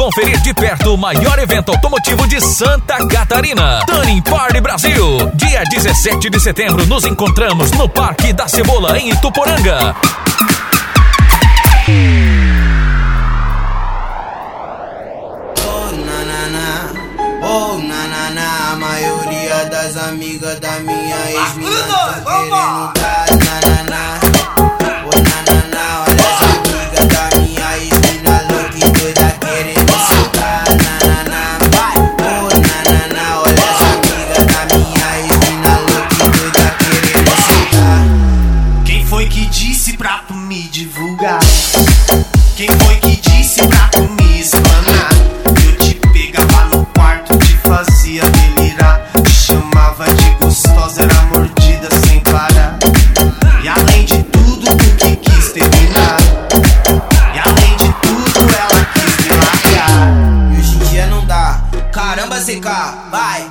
conferir de perto o maior evento automotivo de Santa Catarina. Tuning Party Brasil. Dia 17 de setembro nos encontramos no Parque da Cebola, em Ituporanga. Oh, nanana, a maioria das amigas da minha ex-mina tão querendo dar nanana. Oh, nanana, olha as amigas da minha ex-mina louca e doida querendo soltar nanana. Oh, nanana, olha as amigas da minha ex-mina louca e doida querendo soltar. Quem foi que disse pra tu me divulgar? Quem foi que disse pra tu me explanar? Eu te pegava no quarto, te fazia delirar, te chamava de gostosa, era mordida sem parar. E além de tudo, tu que quis terminar. E além de tudo, ela quis me largar. E hoje em dia não dá. Caramba, CK, vai!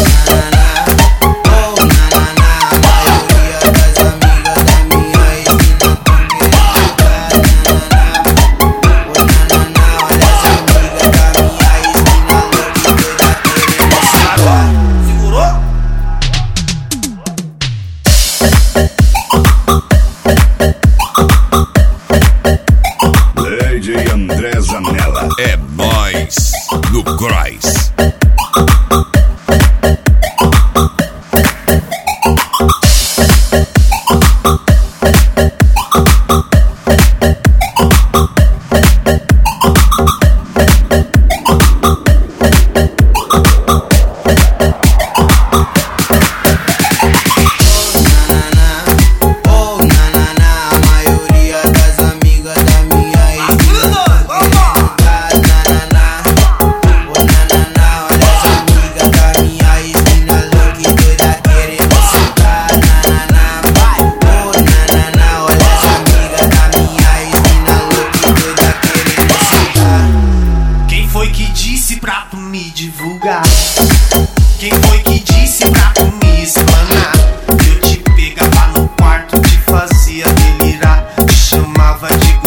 DJ André Zanella. É nóis no Grois. Pra tu me divulgar? Quem foi que disse pra tu me explanar? Eu te pegava no quarto, te fazia delirar, te chamava de